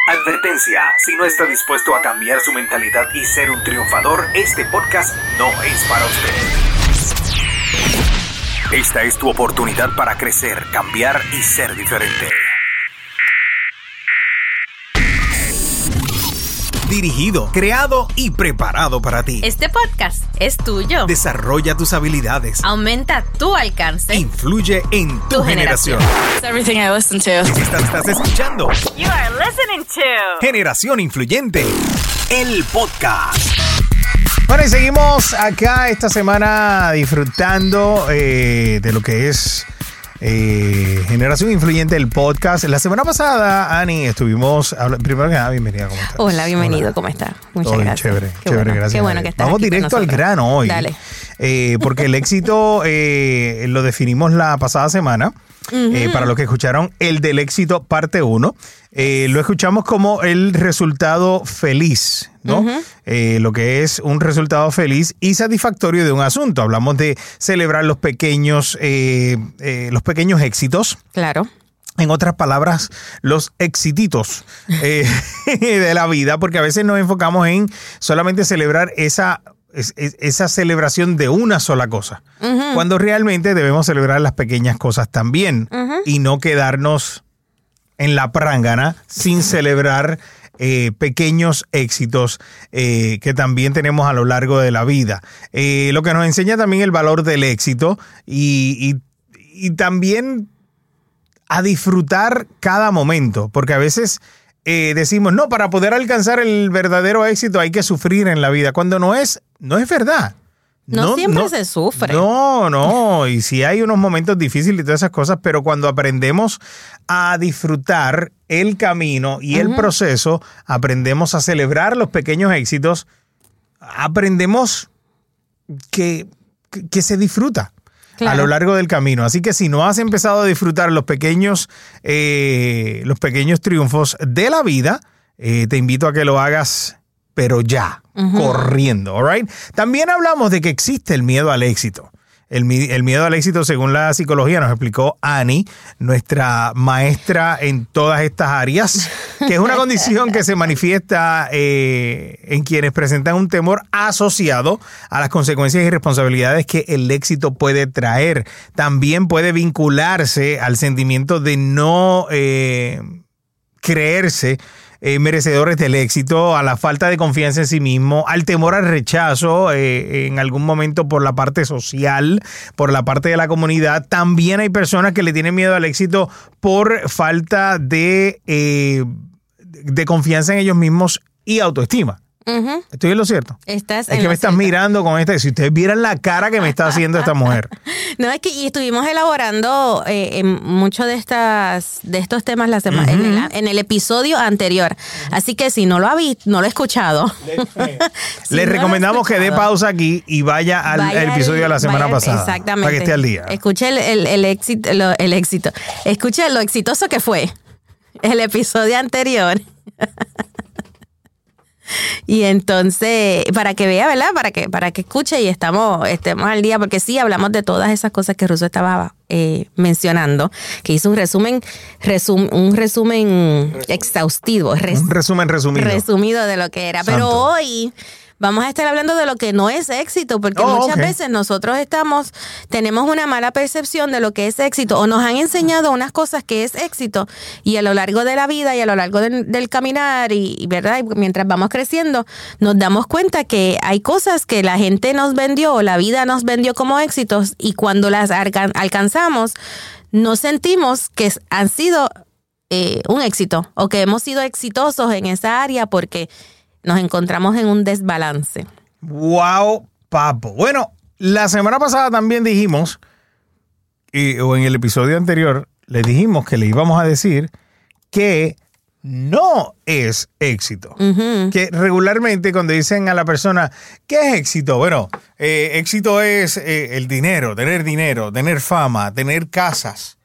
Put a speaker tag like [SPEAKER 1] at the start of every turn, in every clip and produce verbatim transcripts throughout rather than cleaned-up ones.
[SPEAKER 1] Advertencia, si no está dispuesto a cambiar su mentalidad y ser un triunfador, este podcast no es para usted. Esta es tu oportunidad para crecer, cambiar y ser diferente. Dirigido, creado y preparado para ti.
[SPEAKER 2] Este podcast es tuyo.
[SPEAKER 1] Desarrolla tus habilidades.
[SPEAKER 2] Aumenta tu alcance.
[SPEAKER 1] Influye en tu, tu generación.
[SPEAKER 2] generación. It's everything I listen to.
[SPEAKER 1] Estás, estás escuchando.
[SPEAKER 2] You are listening to
[SPEAKER 1] Generación Influyente, el podcast.
[SPEAKER 3] Bueno, y seguimos acá esta semana disfrutando eh, de lo que es eh, Generación Influyente, el podcast. La semana pasada, Ani, estuvimos hablando. Primero que nada, bienvenida, ¿cómo estás?
[SPEAKER 2] Hola, bienvenido, Hola. ¿Cómo estás? Muchas
[SPEAKER 3] Todo
[SPEAKER 2] gracias.
[SPEAKER 3] Chévere,
[SPEAKER 2] Qué
[SPEAKER 3] chévere,
[SPEAKER 2] bueno,
[SPEAKER 3] gracias.
[SPEAKER 2] Qué bueno que estás
[SPEAKER 3] Vamos
[SPEAKER 2] aquí
[SPEAKER 3] directo al grano hoy.
[SPEAKER 2] Dale.
[SPEAKER 3] Eh, porque el éxito eh, lo definimos la pasada semana. Uh-huh. Eh, para los que escucharon el del éxito parte uno, eh, lo escuchamos como el resultado feliz, ¿no? Uh-huh. Eh, lo que es un resultado feliz y satisfactorio de un asunto. Hablamos de celebrar los pequeños, eh, eh, los pequeños éxitos.
[SPEAKER 2] Claro.
[SPEAKER 3] En otras palabras, los exititos eh, de la vida, porque a veces nos enfocamos en solamente celebrar esa Es, es, esa celebración de una sola cosa, uh-huh. cuando realmente debemos celebrar las pequeñas cosas también, uh-huh. y no quedarnos en la prángana sin celebrar eh, pequeños éxitos eh, que también tenemos a lo largo de la vida. Eh, lo que nos enseña también el valor del éxito y, y, y también a disfrutar cada momento, porque a veces Eh, decimos, no, para poder alcanzar el verdadero éxito hay que sufrir en la vida, cuando no es, no es verdad.
[SPEAKER 2] No, no siempre no, se sufre.
[SPEAKER 3] No, no, y sí hay unos momentos difíciles y todas esas cosas, pero cuando aprendemos a disfrutar el camino y uh-huh. el proceso, aprendemos a celebrar los pequeños éxitos, aprendemos que, que, que se disfruta. Claro. A lo largo del camino. Así que si no has empezado a disfrutar los pequeños, eh, los pequeños triunfos de la vida, eh, te invito a que lo hagas, pero ya, uh-huh. corriendo, all right? También hablamos de que existe el miedo al éxito. El, el miedo al éxito, según la psicología, nos explicó Ani, nuestra maestra en todas estas áreas, que es una condición que se manifiesta eh, en quienes presentan un temor asociado a las consecuencias y responsabilidades que el éxito puede traer. También puede vincularse al sentimiento de no eh, creerse Eh, merecedores del éxito, a la falta de confianza en sí mismo, al temor al rechazo eh, en algún momento por la parte social, por la parte de la comunidad. También hay personas que le tienen miedo al éxito por falta de, eh, de confianza en ellos mismos y autoestima. Uh-huh. ¿Estoy en lo cierto?
[SPEAKER 2] Estás
[SPEAKER 3] es que
[SPEAKER 2] me
[SPEAKER 3] estás
[SPEAKER 2] cierto.
[SPEAKER 3] mirando con esta. Si ustedes vieran la cara que me está haciendo esta mujer.
[SPEAKER 2] No, es que y estuvimos elaborando eh, en muchos de estas de estos temas la semana, uh-huh. en, el, en el episodio anterior. Uh-huh. Así que si no lo ha visto, no lo he escuchado.
[SPEAKER 3] Le, si le no recomendamos que dé pausa aquí y vaya al vaya el episodio de la semana
[SPEAKER 2] vaya,
[SPEAKER 3] pasada.
[SPEAKER 2] Exactamente.
[SPEAKER 3] Para que esté al día.
[SPEAKER 2] Escuche el, el, el, éxito, lo, el éxito. Escuche lo exitoso que fue el episodio anterior. Y entonces, para que vea, ¿verdad? Para que para que escuche y estamos, estemos al día, porque sí, hablamos de todas esas cosas que Russo estaba eh, mencionando, que hizo un resumen, resum, un resumen exhaustivo. Res,
[SPEAKER 3] un resumen resumido.
[SPEAKER 2] Resumido de lo que era. Santo. Pero hoy vamos a estar hablando de lo que no es éxito, porque oh, muchas okay. veces nosotros estamos, tenemos una mala percepción de lo que es éxito, o nos han enseñado unas cosas que es éxito, y a lo largo de la vida y a lo largo del, del caminar, y, ¿verdad? Y mientras vamos creciendo, nos damos cuenta que hay cosas que la gente nos vendió, o la vida nos vendió como éxitos, y cuando las alcan- alcanzamos, nos sentimos que han sido eh, un éxito, o que hemos sido exitosos en esa área, porque nos encontramos en un desbalance.
[SPEAKER 3] ¡Wow, papo! Bueno, la semana pasada también dijimos, y, o en el episodio anterior, le dijimos que le íbamos a decir que no es éxito. Uh-huh. Que regularmente cuando dicen a la persona, ¿qué es éxito? Bueno, eh, éxito es eh, el dinero, tener dinero, tener fama, tener casas.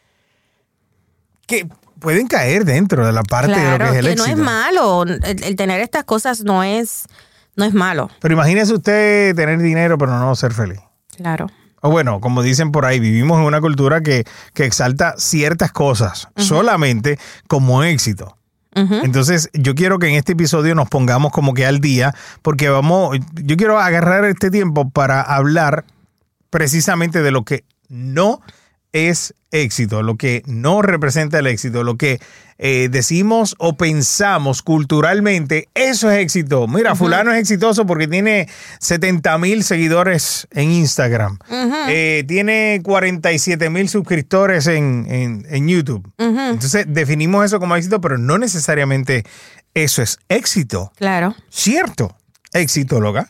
[SPEAKER 3] Que pueden caer dentro de la parte
[SPEAKER 2] claro,
[SPEAKER 3] de lo que es el
[SPEAKER 2] que
[SPEAKER 3] éxito.
[SPEAKER 2] No es malo. El, el tener estas cosas no es, no es malo.
[SPEAKER 3] Pero imagínese usted tener dinero pero no ser feliz.
[SPEAKER 2] Claro.
[SPEAKER 3] O bueno, como dicen por ahí, vivimos en una cultura que, que exalta ciertas cosas uh-huh. solamente como éxito. Uh-huh. Entonces, yo quiero que en este episodio nos pongamos como que al día, porque vamos, yo quiero agarrar este tiempo para hablar precisamente de lo que no es éxito, lo que no representa el éxito, lo que eh, decimos o pensamos culturalmente, eso es éxito. Mira, uh-huh. fulano es exitoso porque tiene setenta mil seguidores en Instagram, uh-huh. eh, tiene cuarenta y siete mil suscriptores en, en, en YouTube. Uh-huh. Entonces definimos eso como éxito, pero no necesariamente eso es éxito.
[SPEAKER 2] Claro.
[SPEAKER 3] ¿Cierto? Éxitóloga.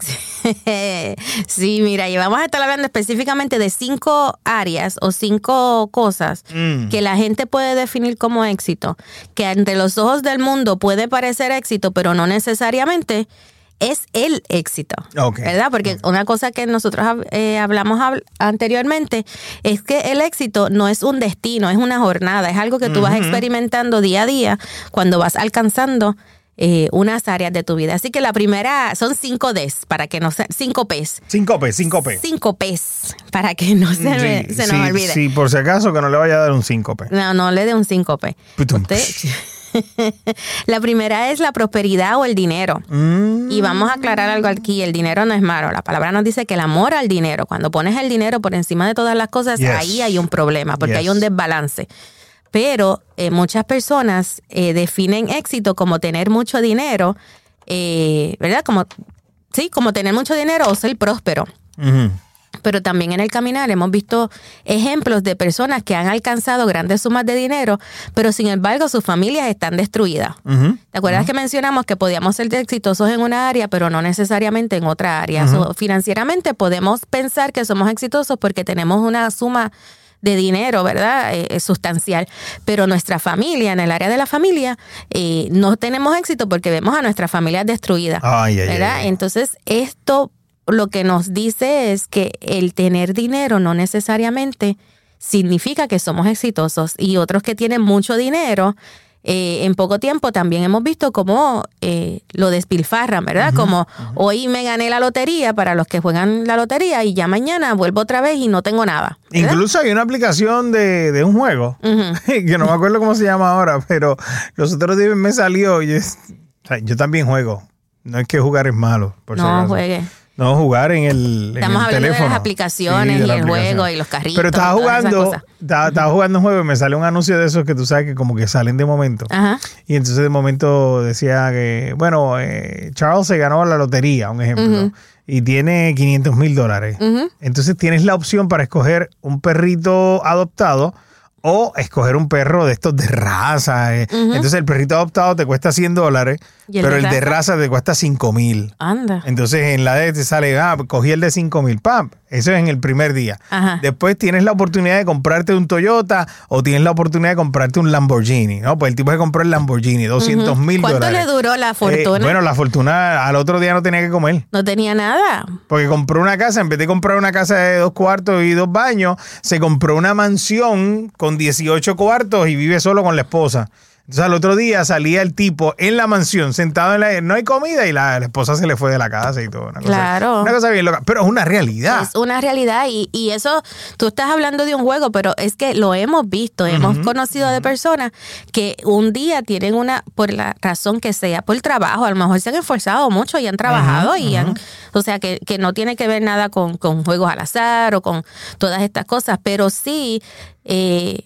[SPEAKER 2] Sí, mira, y vamos a estar hablando específicamente de cinco áreas o cinco cosas mm. que la gente puede definir como éxito, que ante los ojos del mundo puede parecer éxito, pero no necesariamente es el éxito, okay. ¿verdad? Porque okay. una cosa que nosotros eh, hablamos hab- anteriormente es que el éxito no es un destino, es una jornada, es algo que tú uh-huh. vas experimentando día a día cuando vas alcanzando Eh, unas áreas de tu vida. Así que la primera son cinco Ds, para que no se, cinco Ps.
[SPEAKER 3] Cinco P, cinco P.
[SPEAKER 2] Cinco Ps, para que no se, sí, me, se
[SPEAKER 3] sí,
[SPEAKER 2] nos olvide.
[SPEAKER 3] Sí, por si acaso que no le vaya a dar un síncope.
[SPEAKER 2] No, no le dé un síncope. Usted... La primera es la prosperidad o el dinero. Mm. Y vamos a aclarar algo aquí. El dinero no es malo. La palabra nos dice que el amor al dinero, cuando pones el dinero por encima de todas las cosas, yes. ahí hay un problema, porque yes. hay un desbalance. Pero eh, muchas personas eh, definen éxito como tener mucho dinero, eh, ¿verdad? Como, sí, como tener mucho dinero o ser próspero. Uh-huh. Pero también en el caminar hemos visto ejemplos de personas que han alcanzado grandes sumas de dinero, pero sin embargo sus familias están destruidas. Uh-huh. ¿Te acuerdas uh-huh. que mencionamos que podíamos ser exitosos en una área, pero no necesariamente en otra área? Uh-huh. So, financieramente podemos pensar que somos exitosos porque tenemos una suma de dinero, ¿verdad? Eh, sustancial. Pero nuestra familia, en el área de la familia, eh, no tenemos éxito porque vemos a nuestra familia destruida. Ay, ay, ¿verdad? Ay, ay. Entonces, esto lo que nos dice es que el tener dinero no necesariamente significa que somos exitosos. Y otros que tienen mucho dinero, eh, en poco tiempo también hemos visto cómo eh, lo despilfarran, ¿verdad? Uh-huh, como uh-huh. hoy me gané la lotería para los que juegan la lotería y ya mañana vuelvo otra vez y no tengo nada, ¿verdad?
[SPEAKER 3] Incluso hay una aplicación de, de un juego, uh-huh. que no me acuerdo cómo se llama ahora, pero los otros días me salió y es, yo también juego. No es que jugar es malo, por
[SPEAKER 2] no,
[SPEAKER 3] si acaso.
[SPEAKER 2] Juegue.
[SPEAKER 3] No, jugar en el,
[SPEAKER 2] Estamos
[SPEAKER 3] en el
[SPEAKER 2] hablando
[SPEAKER 3] teléfono.
[SPEAKER 2] de las aplicaciones sí, de la y el aplicación. Juego y los carritos.
[SPEAKER 3] Pero estaba jugando, estaba, estaba jugando un juego y me salió un anuncio de esos que tú sabes que como que salen de momento. Ajá. Y entonces de momento decía que, bueno, eh, Charles se ganó la lotería, un ejemplo, uh-huh. y tiene quinientos mil dólares. Uh-huh. Entonces tienes la opción para escoger un perrito adoptado o escoger un perro de estos de raza. Eh. Uh-huh. Entonces el perrito adoptado te cuesta cien dólares, el pero de el de raza te cuesta cinco mil.
[SPEAKER 2] Anda.
[SPEAKER 3] Entonces en la de te sale, ah, cogí el de cinco mil, pam. Eso es en el primer día. Ajá. Después tienes la oportunidad de comprarte un Toyota o tienes la oportunidad de comprarte un Lamborghini, ¿no? Pues el tipo se compró el Lamborghini, doscientos mil uh-huh. dólares.
[SPEAKER 2] ¿Cuánto le duró la fortuna?
[SPEAKER 3] Eh, bueno, la fortuna al otro día no tenía que comer.
[SPEAKER 2] No tenía nada.
[SPEAKER 3] Porque compró una casa, en vez de comprar una casa de dos cuartos y dos baños, se compró una mansión con dieciocho cuartos y vive solo con la esposa. Entonces al otro día salía el tipo en la mansión, sentado en la... No hay comida y la, la esposa se le fue de la casa y todo. Una cosa,
[SPEAKER 2] claro.
[SPEAKER 3] Una cosa bien loca, pero es una realidad.
[SPEAKER 2] Es una realidad y, y eso, tú estás hablando de un juego, pero es que lo hemos visto, uh-huh. hemos conocido uh-huh. de personas que un día tienen una, por la razón que sea, por el trabajo, a lo mejor se han esforzado mucho y han trabajado uh-huh. y han... O sea, que, que no tiene que ver nada con, con juegos al azar o con todas estas cosas, pero sí... Eh,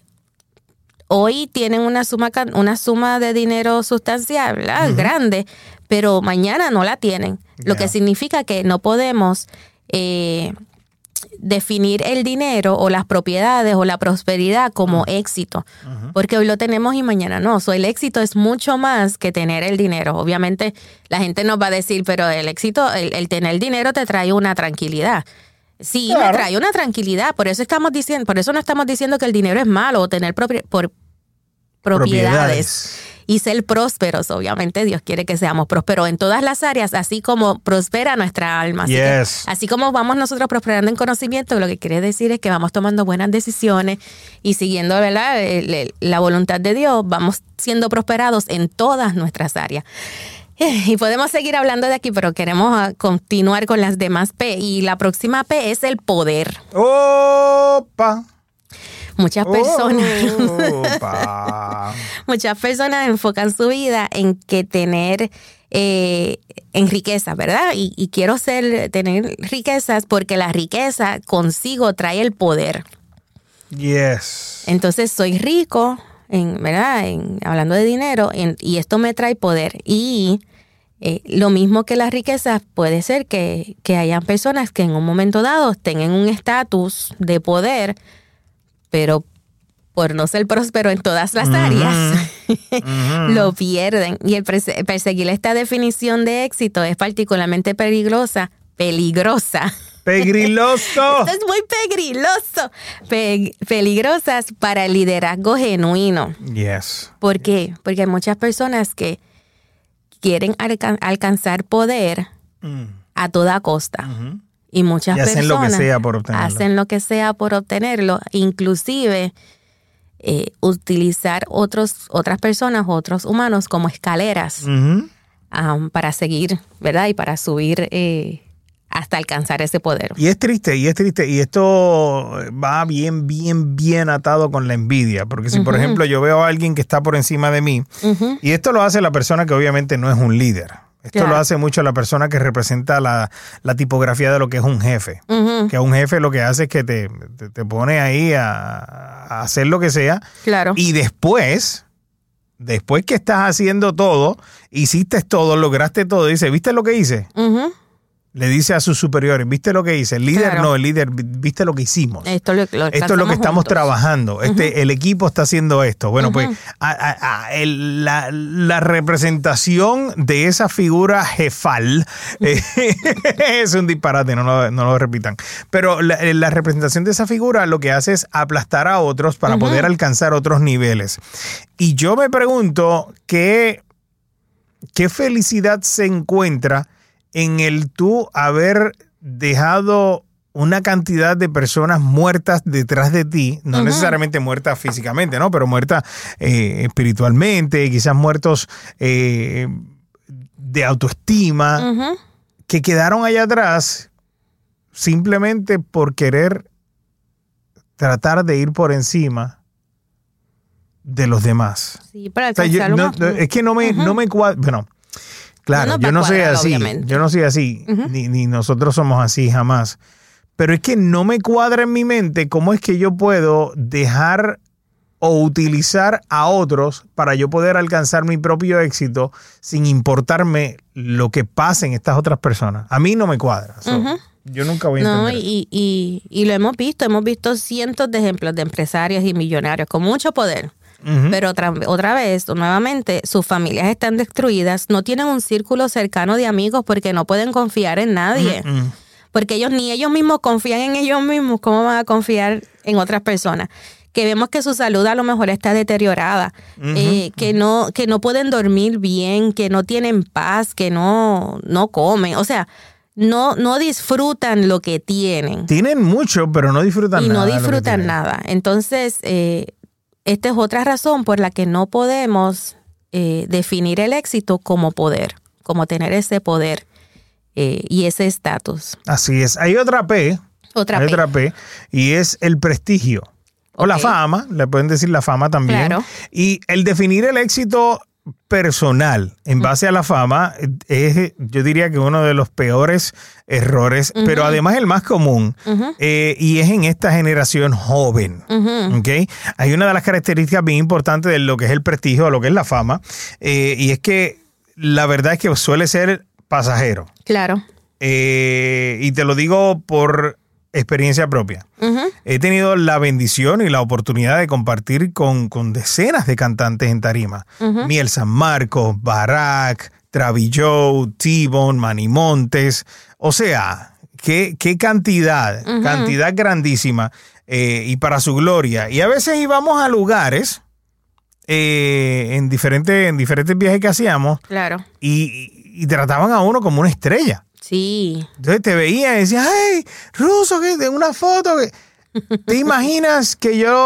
[SPEAKER 2] hoy tienen una suma una suma de dinero sustancial, ¿verdad? Uh-huh. Grande, pero mañana no la tienen. Yeah. Lo que significa que no podemos eh, definir el dinero o las propiedades o la prosperidad como uh-huh. éxito, uh-huh. porque hoy lo tenemos y mañana no. So, el éxito es mucho más que tener el dinero. Obviamente la gente nos va a decir, pero el éxito, el, el tener dinero te trae una tranquilidad. Sí, claro. Me trae una tranquilidad. Por eso estamos diciendo, por eso no estamos diciendo que el dinero es malo o tener propri- por propiedades, propiedades y ser prósperos. Obviamente Dios quiere que seamos prósperos en todas las áreas, así como prospera nuestra alma. Así, yes. que, así como vamos nosotros prosperando en conocimiento, lo que quiere decir es que vamos tomando buenas decisiones y siguiendo, ¿verdad?, la voluntad de Dios, vamos siendo prosperados en todas nuestras áreas. Y podemos seguir hablando de aquí, pero queremos continuar con las demás P. Y la próxima P es el poder.
[SPEAKER 3] ¡Opa!
[SPEAKER 2] Muchas personas, muchas personas enfocan su vida en que tener eh, en riqueza, ¿verdad? Y, y quiero ser, tener riquezas porque la riqueza consigo trae el poder.
[SPEAKER 3] Yes.
[SPEAKER 2] Entonces soy rico, en, ¿verdad? En, hablando de dinero, en, y esto me trae poder. Y eh, lo mismo que las riquezas, puede ser que, que hayan personas que en un momento dado tengan un estatus de poder, pero por no ser próspero en todas las uh-huh. áreas, uh-huh. lo pierden. Y el perse- perseguir esta definición de éxito es particularmente peligrosa, peligrosa.
[SPEAKER 3] ¡Pegriloso!
[SPEAKER 2] Esto es muy pegriloso. Pe- peligrosas para el liderazgo genuino.
[SPEAKER 3] Yes.
[SPEAKER 2] ¿Por qué? Porque hay muchas personas que quieren alca- alcanzar poder mm. a toda costa. Uh-huh. Y muchas
[SPEAKER 3] y hacen
[SPEAKER 2] personas
[SPEAKER 3] lo que sea por obtenerlo.
[SPEAKER 2] hacen lo que sea por obtenerlo, inclusive eh, utilizar otros, otras personas, otros humanos como escaleras uh-huh. um, para seguir, ¿verdad? Y para subir eh, hasta alcanzar ese poder.
[SPEAKER 3] Y es triste, y es triste, y esto va bien, bien, bien atado con la envidia, porque si, uh-huh. por ejemplo, yo veo a alguien que está por encima de mí, uh-huh. y esto lo hace la persona que obviamente no es un líder. Esto claro. lo hace mucho la persona que representa la, la tipografía de lo que es un jefe. Uh-huh. Que un jefe lo que hace es que te, te, te pone ahí a, a hacer lo que sea.
[SPEAKER 2] Claro.
[SPEAKER 3] Y después, después que estás haciendo todo, hiciste todo, lograste todo, dice, ¿viste lo que hice? Uh-huh. Le dice a sus superiores, ¿viste lo que hice? El líder claro. no, el líder, ¿viste lo que hicimos?
[SPEAKER 2] Esto, lo, lo
[SPEAKER 3] esto es lo que estamos juntos. trabajando. Este, uh-huh. El equipo está haciendo esto. Bueno, uh-huh. pues a, a, a, el, la, la representación de esa figura jefal eh, es un disparate, no lo, no lo repitan. Pero la, la representación de esa figura lo que hace es aplastar a otros para uh-huh. poder alcanzar otros niveles. Y yo me pregunto qué, qué felicidad se encuentra en el tú haber dejado una cantidad de personas muertas detrás de ti, no uh-huh. necesariamente muertas físicamente, ¿no? Pero muertas eh, espiritualmente, quizás muertos eh, de autoestima, uh-huh. que quedaron allá atrás simplemente por querer tratar de ir por encima de los demás.
[SPEAKER 2] Sí, para
[SPEAKER 3] o sea, yo, no, no, es que no me, uh-huh. no me cuadra, bueno, claro, no yo no soy así, obviamente. yo no soy así, uh-huh. ni, ni nosotros somos así jamás. Pero es que no me cuadra en mi mente cómo es que yo puedo dejar o utilizar a otros para yo poder alcanzar mi propio éxito sin importarme lo que pase en estas otras personas. A mí no me cuadra. So, uh-huh. Yo nunca voy a entender.
[SPEAKER 2] No, y, y, y lo hemos visto, hemos visto cientos de ejemplos de empresarios y millonarios con mucho poder. Uh-huh. Pero otra, otra vez, nuevamente, sus familias están destruidas, no tienen un círculo cercano de amigos porque no pueden confiar en nadie. Uh-huh. Porque ellos ni ellos mismos confían en ellos mismos, ¿cómo van a confiar en otras personas? Que vemos que su salud a lo mejor está deteriorada, uh-huh. eh, que no, que no pueden dormir bien, que no tienen paz, que no, no comen, o sea, no, no disfrutan lo que tienen.
[SPEAKER 3] Tienen mucho, pero no disfrutan
[SPEAKER 2] y
[SPEAKER 3] nada.
[SPEAKER 2] Y no disfrutan nada. Entonces, eh, esta es otra razón por la que no podemos eh, definir el éxito como poder, como tener ese poder eh, y ese estatus.
[SPEAKER 3] Así es. Hay otra P.
[SPEAKER 2] Otra
[SPEAKER 3] hay
[SPEAKER 2] P.
[SPEAKER 3] otra P. Y es el prestigio. O okay. la fama. Le pueden decir la fama también.
[SPEAKER 2] Claro.
[SPEAKER 3] Y el definir el éxito personal en base uh-huh. a la fama es, yo diría que uno de los peores errores, uh-huh. pero además el más común, uh-huh. eh, y es en esta generación joven. Uh-huh. ¿Okay? Hay una de las características bien importantes de lo que es el prestigio, o lo que es la fama, eh, y es que la verdad es que suele ser pasajero.
[SPEAKER 2] Claro.
[SPEAKER 3] Eh, y te lo digo por experiencia propia. Uh-huh. He tenido la bendición y la oportunidad de compartir con, con decenas de cantantes en tarima. Uh-huh. Miel San Marcos, Barack, Travis Joe, T-Bone, Manny Montes. O sea, qué, qué cantidad, uh-huh. cantidad grandísima eh, y para su gloria. Y a veces íbamos a lugares eh, en, diferentes, en diferentes viajes que hacíamos.
[SPEAKER 2] Claro.
[SPEAKER 3] Y, y trataban a uno como una estrella.
[SPEAKER 2] Sí.
[SPEAKER 3] Entonces te veía y decías, hey, Russo, que de una foto. Que... ¿Te imaginas que yo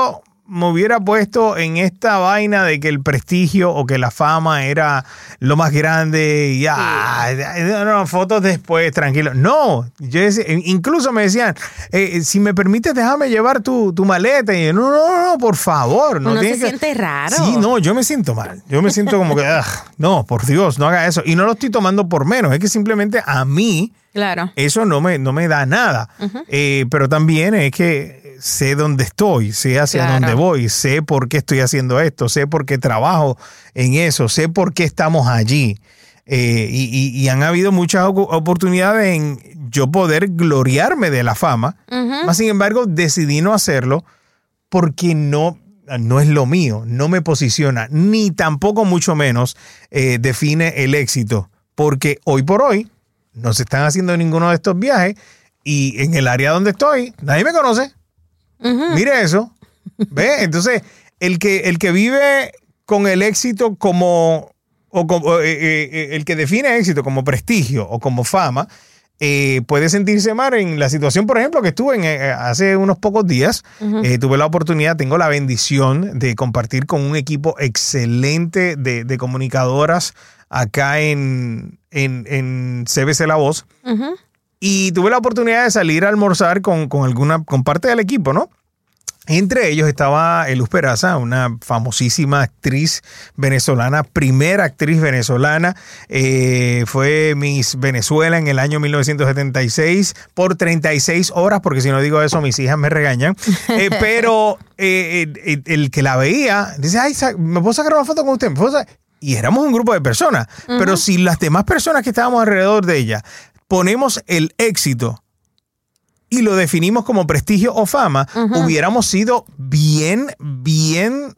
[SPEAKER 3] me hubiera puesto en esta vaina de que el prestigio o que la fama era lo más grande y ya, sí. no, no, fotos después, tranquilo. No, yo decía, incluso me decían, eh, si me permites, déjame llevar tu, tu maleta. Y yo, no, no, no, por favor. No
[SPEAKER 2] Uno se
[SPEAKER 3] que...
[SPEAKER 2] siente raro.
[SPEAKER 3] Sí, no, yo me siento mal. Yo me siento como que, no, por Dios, no haga eso. Y no lo estoy tomando por menos, es que simplemente a mí
[SPEAKER 2] claro.
[SPEAKER 3] eso no me, no me da nada. Uh-huh. Eh, pero también es que sé dónde estoy, sé hacia claro. dónde voy, sé por qué estoy haciendo esto, sé por qué trabajo en eso, sé por qué estamos allí. Eh, y, y, y han habido muchas oportunidades en yo poder gloriarme de la fama, uh-huh. más sin embargo decidí no hacerlo porque no, no es lo mío, no me posiciona, ni tampoco mucho menos eh, define el éxito, porque hoy por hoy no se están haciendo ninguno de estos viajes y en el área donde estoy nadie me conoce. Uh-huh. Mire eso, ¿ve? Entonces, el que, el que vive con el éxito como, o como eh, eh, el que define éxito como prestigio o como fama, eh, puede sentirse mal en la situación, por ejemplo, que estuve en, eh, hace unos pocos días. Uh-huh. eh, tuve la oportunidad, tengo la bendición de compartir con un equipo excelente de, de comunicadoras acá en, en, en C B C La Voz. Uh-huh. Y tuve la oportunidad de salir a almorzar con, con alguna, con parte del equipo, ¿no? Entre ellos estaba Luz Peraza, una famosísima actriz venezolana, primera actriz venezolana. Eh, fue Miss Venezuela en el año mil novecientos setenta y seis por treinta y seis horas, porque si no digo eso mis hijas me regañan. Eh, pero eh, el, el que la veía dice, ay, ¿me puedo sacar una foto con usted? ¿Me puedo sacar? Y éramos un grupo de personas. Uh-huh. Pero si las demás personas que estábamos alrededor de ella ponemos el éxito y lo definimos como prestigio o fama, uh-huh. hubiéramos sido bien, bien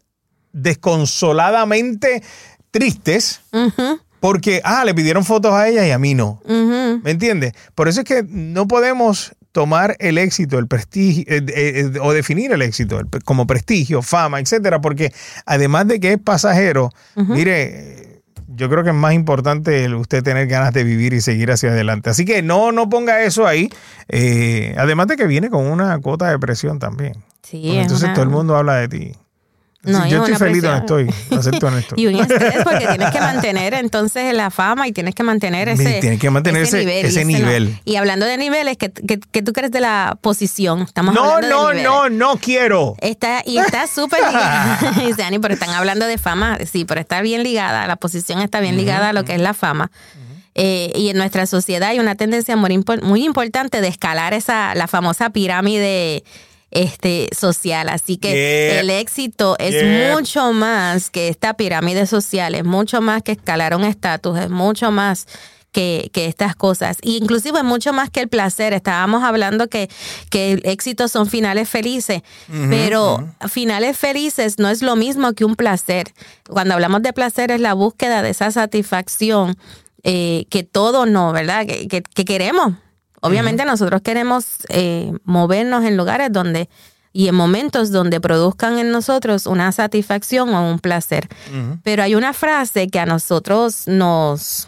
[SPEAKER 3] desconsoladamente tristes uh-huh. porque, ah, le pidieron fotos a ella y a mí no. Uh-huh. ¿Me entiendes? Por eso es que no podemos tomar el éxito, el prestigio, eh, eh, o definir el éxito el, como prestigio, fama, etcétera, porque además de que es pasajero, uh-huh. mire... Yo creo que es más importante usted tener ganas de vivir y seguir hacia adelante. Así que no, no ponga eso ahí. Eh, además de que viene con una cuota de presión también.
[SPEAKER 2] Sí,
[SPEAKER 3] entonces una... todo el mundo habla de ti. No, yo estoy feliz donde estoy, acepto honesto.
[SPEAKER 2] Y un estrés porque tienes que mantener entonces la fama y tienes que mantener ese,
[SPEAKER 3] tienes que mantener ese, ese nivel. Ese nivel.
[SPEAKER 2] No. Y hablando de niveles, ¿qué, qué, qué tú crees de la posición? Estamos
[SPEAKER 3] no,
[SPEAKER 2] hablando
[SPEAKER 3] no,
[SPEAKER 2] de niveles.
[SPEAKER 3] no, no quiero.
[SPEAKER 2] Está, y está súper ligada. Dani, pero están hablando de fama, sí, pero está bien ligada, la posición está bien ligada uh-huh. a lo que es la fama. Uh-huh. Eh, y en nuestra sociedad hay una tendencia muy, muy importante de escalar esa, la famosa pirámide Este, social, así que yeah. el éxito es yeah. mucho más que esta pirámide social, es mucho más que escalar un estatus, es mucho más que, que estas cosas, e inclusive es mucho más que el placer. Estábamos hablando que, que el éxito son finales felices, uh-huh, pero uh-huh. finales felices no es lo mismo que un placer. Cuando hablamos de placer es la búsqueda de esa satisfacción eh, que todos no, ¿verdad? Que, que, que queremos. Obviamente uh-huh. nosotros queremos eh, movernos en lugares donde y en momentos donde produzcan en nosotros una satisfacción o un placer. Uh-huh. Pero hay una frase que a nosotros nos,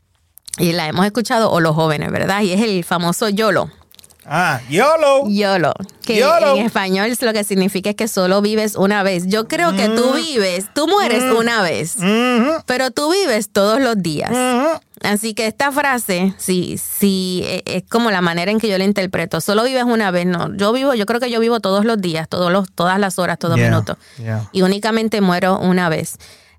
[SPEAKER 2] y la hemos escuchado, o los jóvenes, ¿verdad? Y es el famoso YOLO.
[SPEAKER 3] Ah, YOLO.
[SPEAKER 2] YOLO. Que YOLO. En español lo que significa es que solo vives una vez. Yo creo mm. que tú vives, tú mueres mm. una vez, mm-hmm. pero tú vives todos los días. Mm-hmm. Así que esta frase, sí, sí, es como la manera en que yo la interpreto. Solo vives una vez, no. Yo vivo, yo creo que yo vivo todos los días, todos los, todas las horas, todos los yeah, minutos. Yeah. Y únicamente muero una vez.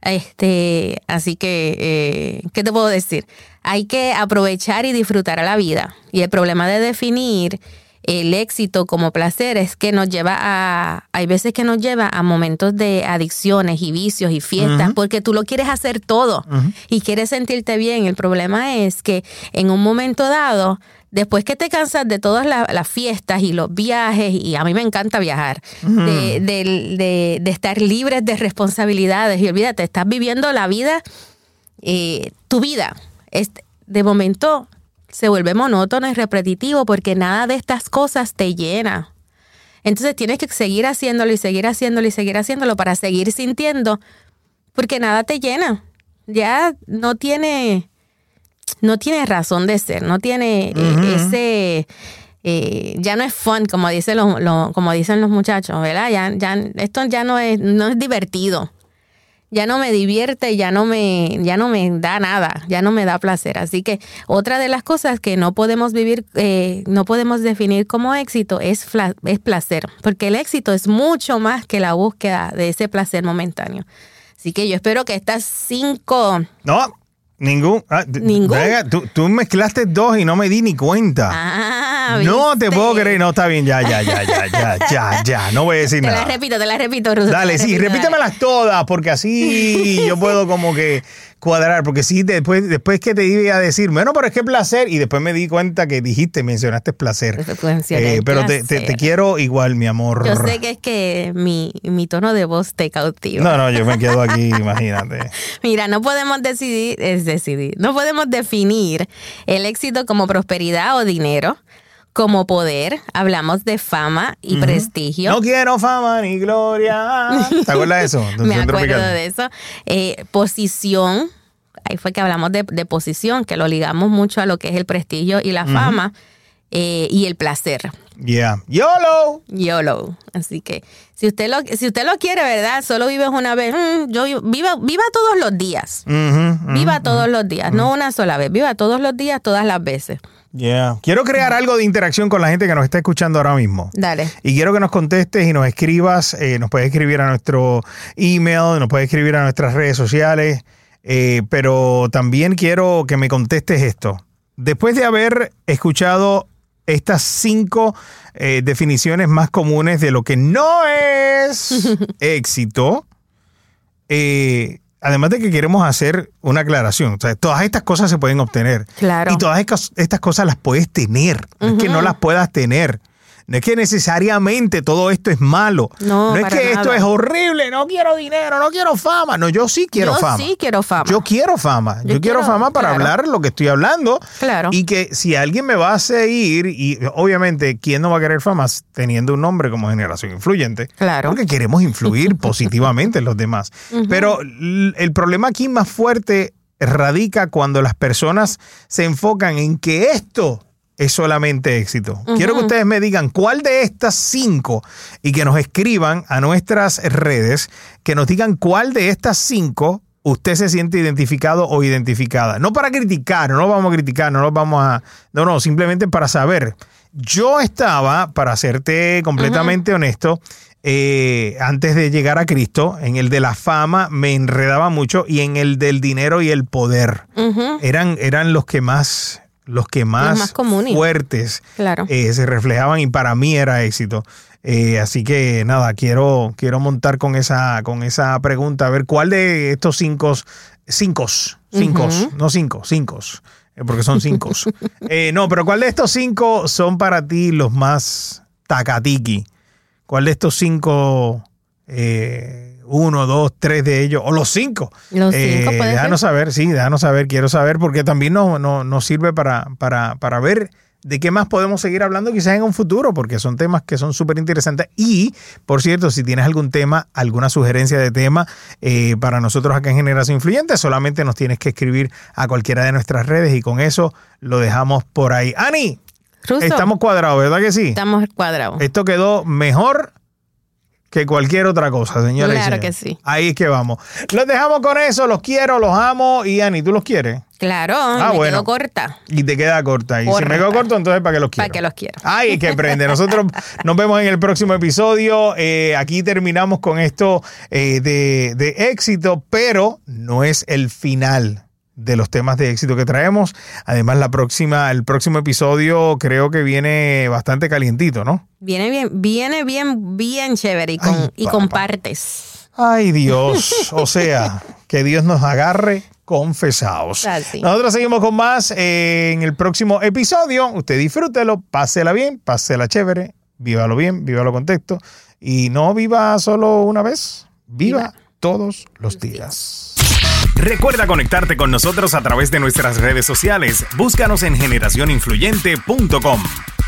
[SPEAKER 2] Este, así que, eh, ¿qué te puedo decir? Hay que aprovechar y disfrutar a la vida. Y el problema de definir el éxito como placer es que nos lleva a, hay veces que nos lleva a momentos de adicciones y vicios y fiestas, uh-huh. porque tú lo quieres hacer todo uh-huh. y quieres sentirte bien. El problema es que en un momento dado, después que te cansas de todas la, las fiestas y los viajes, y a mí me encanta viajar, uh-huh. de, de, de, de estar libres de responsabilidades, y olvídate, estás viviendo la vida, eh, tu vida, es, de momento se vuelve monótono y repetitivo porque nada de estas cosas te llena. Entonces tienes que seguir haciéndolo y seguir haciéndolo y seguir haciéndolo para seguir sintiendo, porque nada te llena. Ya no tiene... No tiene razón de ser, no tiene uh-huh. ese, eh, ya no es fun, como dicen los, los, como dicen los muchachos, ¿verdad? Ya, ya, esto ya no es, no es divertido. Ya no me divierte, ya no me, ya no me da nada, ya no me da placer. Así que otra de las cosas que no podemos vivir, eh, no podemos definir como éxito es, fla, es placer, porque el éxito es mucho más que la búsqueda de ese placer momentáneo. Así que yo espero que estas cinco...
[SPEAKER 3] No, ningún. Ah,
[SPEAKER 2] ¿Ningún?
[SPEAKER 3] Venga, tú, tú mezclaste dos y no me di ni cuenta.
[SPEAKER 2] Ah,
[SPEAKER 3] no
[SPEAKER 2] ¿viste?
[SPEAKER 3] te puedo creer. No, está bien, ya, ya, ya, ya, ya, ya, ya. No voy a decir
[SPEAKER 2] te
[SPEAKER 3] nada.
[SPEAKER 2] Te las repito, te las repito, Ruso.
[SPEAKER 3] Dale, sí,
[SPEAKER 2] repito,
[SPEAKER 3] repítemelas
[SPEAKER 2] dale.
[SPEAKER 3] todas, porque así yo puedo como que cuadrar, porque sí, después, después que te iba a decir, bueno, pero es que placer, y después me di cuenta que dijiste, mencionaste placer.
[SPEAKER 2] Mencioné
[SPEAKER 3] Eh, pero te,
[SPEAKER 2] placer.
[SPEAKER 3] te, te quiero igual, mi amor.
[SPEAKER 2] Yo sé que es que mi, mi tono de voz te cautiva.
[SPEAKER 3] No, no, yo me quedo aquí, imagínate.
[SPEAKER 2] Mira, no podemos decidir, es decidir, no podemos definir el éxito como prosperidad o dinero, como poder. Hablamos de fama y uh-huh. prestigio.
[SPEAKER 3] No quiero fama ni gloria. ¿Te acuerdas de eso?
[SPEAKER 2] Me acuerdo tropical. de eso. Eh, posición. Ahí fue que hablamos de, de posición, que lo ligamos mucho a lo que es el prestigio y la uh-huh. fama eh, y el placer.
[SPEAKER 3] Yeah. YOLO.
[SPEAKER 2] YOLO. Así que si usted lo, si usted lo quiere, ¿verdad? Solo vives una vez. Mm, yo viva, viva todos los días.
[SPEAKER 3] Uh-huh, uh-huh,
[SPEAKER 2] viva todos
[SPEAKER 3] uh-huh.
[SPEAKER 2] los días, uh-huh. no una sola vez. Viva todos los días, todas las veces.
[SPEAKER 3] Yeah. Quiero crear algo de interacción con la gente que nos está escuchando ahora mismo.
[SPEAKER 2] Dale.
[SPEAKER 3] Y quiero que nos contestes y nos escribas. Eh, nos puedes escribir a nuestro email, nos puedes escribir a nuestras redes sociales. Eh, pero también quiero que me contestes esto. Después de haber escuchado estas cinco eh, definiciones más comunes de lo que no es éxito, eh, además de que queremos hacer una aclaración, o sea, todas estas cosas se pueden obtener.
[SPEAKER 2] Claro.
[SPEAKER 3] Y todas estas cosas las puedes tener. No uh-huh. es que no las puedas tener. No es que necesariamente todo esto es malo.
[SPEAKER 2] No,
[SPEAKER 3] no es
[SPEAKER 2] para
[SPEAKER 3] que
[SPEAKER 2] nada.
[SPEAKER 3] esto es horrible. No quiero dinero, no quiero fama. No, yo sí quiero
[SPEAKER 2] yo
[SPEAKER 3] fama.
[SPEAKER 2] Yo sí quiero fama.
[SPEAKER 3] Yo quiero fama. Yo, yo quiero, quiero fama para claro. hablar lo que estoy hablando.
[SPEAKER 2] Claro.
[SPEAKER 3] Y que si alguien me va a seguir, y obviamente, ¿quién no va a querer fama teniendo un nombre como Generación Influyente?
[SPEAKER 2] Claro.
[SPEAKER 3] Porque queremos influir positivamente en los demás. Uh-huh. Pero el problema aquí más fuerte radica cuando las personas se enfocan en que esto es solamente éxito. Uh-huh. Quiero que ustedes me digan cuál de estas cinco y que nos escriban a nuestras redes, que nos digan cuál de estas cinco usted se siente identificado o identificada. No para criticar, no lo vamos a criticar, no lo vamos a... No, no, simplemente para saber. Yo estaba, para serte completamente uh-huh. honesto, eh, antes de llegar a Cristo, en el de la fama me enredaba mucho y en el del dinero y el poder. Uh-huh. Eran, eran los que más... los que más,
[SPEAKER 2] más comunes.
[SPEAKER 3] fuertes
[SPEAKER 2] claro.
[SPEAKER 3] eh, se reflejaban y para mí era éxito. Eh, así que nada, quiero, quiero montar con esa, con esa pregunta, a ver cuál de estos cinco, cinco, cinco, uh-huh. no cinco, cinco, eh, porque son cinco. eh, no, pero cuál de estos cinco son para ti los más tacatiqui. ¿Cuál de estos cinco... Eh, uno, dos, tres de ellos, o los cinco.
[SPEAKER 2] Los cinco,
[SPEAKER 3] eh,
[SPEAKER 2] puede
[SPEAKER 3] déjanos
[SPEAKER 2] ser.
[SPEAKER 3] saber, sí, déjanos saber, quiero saber, porque también nos no, no sirve para, para, para ver de qué más podemos seguir hablando quizás en un futuro, porque son temas que son súper interesantes. Y, por cierto, si tienes algún tema, alguna sugerencia de tema eh, para nosotros acá en Generación Influyente, solamente nos tienes que escribir a cualquiera de nuestras redes y con eso lo dejamos por ahí. Ani,
[SPEAKER 2] Ruso,
[SPEAKER 3] estamos cuadrados, ¿verdad que sí?
[SPEAKER 2] Estamos cuadrados.
[SPEAKER 3] Esto quedó mejor que cualquier otra cosa, señores.
[SPEAKER 2] Claro que sí.
[SPEAKER 3] Ahí es que vamos. Los dejamos con eso, los quiero, los amo. Y Ani, ¿tú los quieres?
[SPEAKER 2] Claro,
[SPEAKER 3] ah,
[SPEAKER 2] me
[SPEAKER 3] bueno.
[SPEAKER 2] quedo corta.
[SPEAKER 3] Y te queda corta. Y
[SPEAKER 2] corta.
[SPEAKER 3] si me quedo corto, entonces ¿para qué los quiero?
[SPEAKER 2] Para que los quiero.
[SPEAKER 3] Ay, que prende. Nosotros nos vemos en el próximo episodio. Eh, aquí terminamos con esto eh, de, de éxito, pero no es el final de los temas de éxito que traemos. Además, la próxima, el próximo episodio creo que viene bastante calientito, ¿no?
[SPEAKER 2] Viene bien, viene bien, bien chévere y con,
[SPEAKER 3] Ay,
[SPEAKER 2] y con partes.
[SPEAKER 3] Ay, Dios. O sea, que Dios nos agarre confesados.
[SPEAKER 2] Así.
[SPEAKER 3] Nosotros seguimos con más eh, en el próximo episodio. Usted disfrútelo, pásela bien, pásela chévere, vívalo bien, vívalo con texto. Y no viva solo una vez, viva, viva. todos los días.
[SPEAKER 1] Recuerda conectarte con nosotros a través de nuestras redes sociales. Búscanos en generación influyente punto com.